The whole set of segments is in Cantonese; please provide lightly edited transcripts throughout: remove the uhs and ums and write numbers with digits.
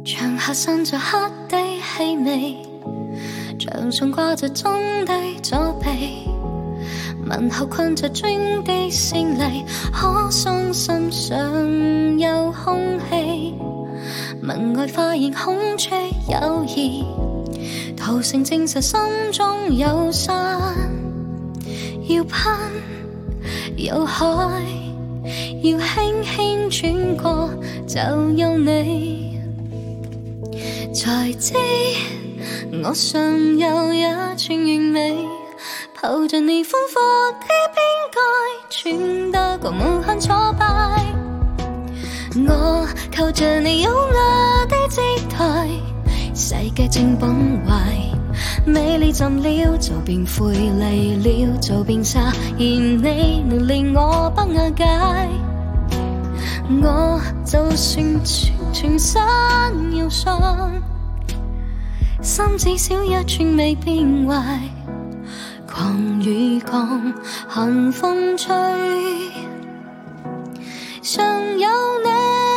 牆下散着黑的氣味，牆上掛着鐘的左臂，問候困着磚的勝利，可相信上有空氣。門外發現孔雀有意，屠城證實心中有山，要攀有海，要輕輕轉過就有你。才知我尚有一串完美，抱着你豐富的邊界，穿得過無限挫敗。我靠着你優雅的姿態，世界正崩壞，美麗浸了就變灰，離了就變沙，而你能令我不瓦解。我就算全身要傷，心至少一寸未變壞。狂雨降，寒風吹，尚有你。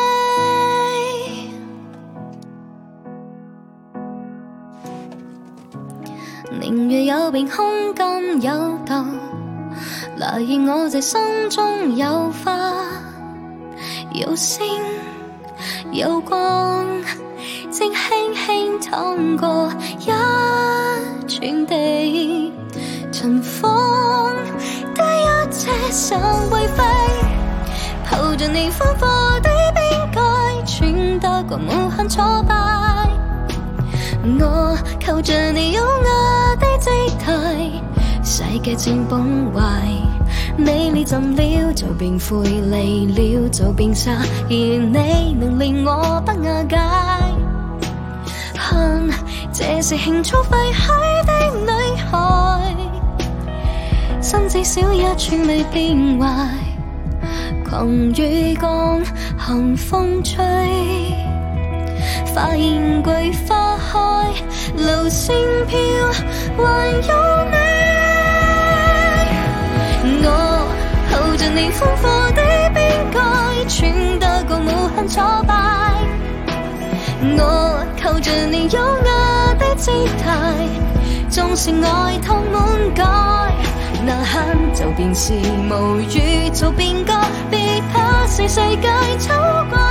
明月有變空間有道，來現我這心中有花有星有光，正輕輕淌過一寸地，塵封的一切尚會飛，抱着你豐富的邊界，穿得過無限挫敗。我靠着你優雅的姿態，世界正崩壞，美麗浸了就變灰，離了就變沙，而你能令我不瓦解。看這是輕觸廢墟的女孩，心只少一寸未變壞。狂雨降，寒風吹，發現桂花開，流星飄，還有你。我抱着你豐富的邊界，穿得過無限挫敗。我靠着你優雅的姿態，縱使愛透滿蓋，那刻就便是無語做變革，別怕是世界醜怪。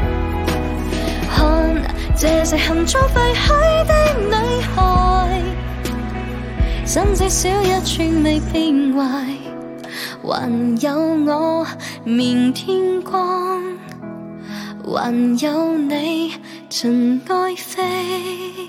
看這是含蓄廢墟的女孩，心只少一寸未變壞，還有我面天光，還有你塵埃飛。